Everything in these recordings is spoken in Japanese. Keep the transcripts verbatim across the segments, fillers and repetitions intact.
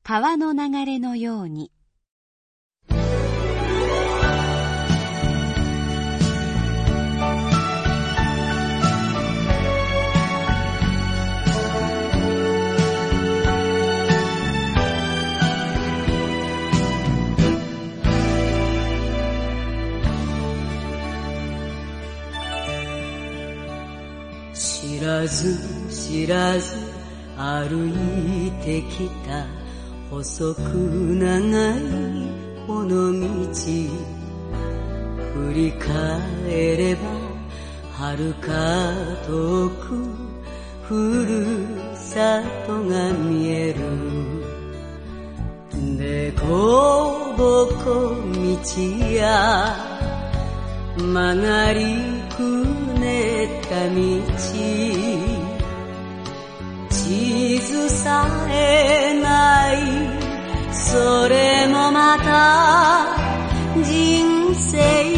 川の流れのように。 知らず知らず歩いてきた細く長いこの道、振り返れば遥か遠くふるさとが見える。でこぼこ道や曲がりくねった道、地図さえないそれもまた人生。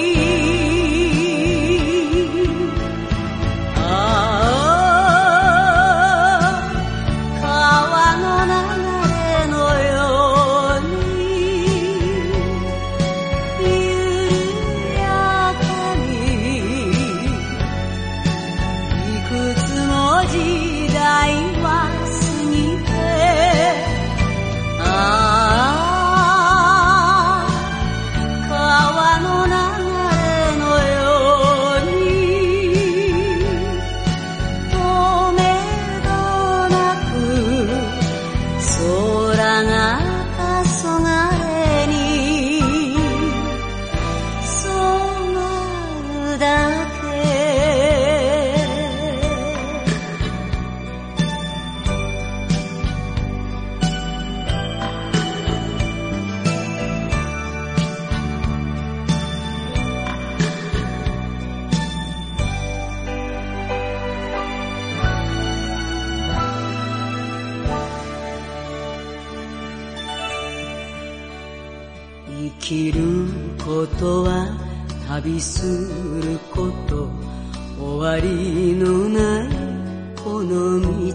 生きることは旅すること、終わりのないこの道、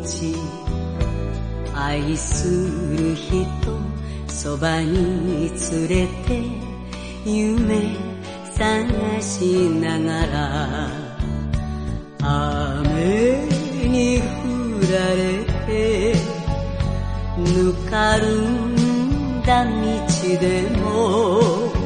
愛する人そばに連れて夢探しながら、雨に降られてぬかるんだ道でも、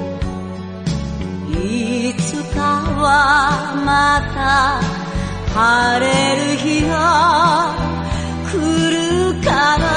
いつかはまた晴れる日が来るから。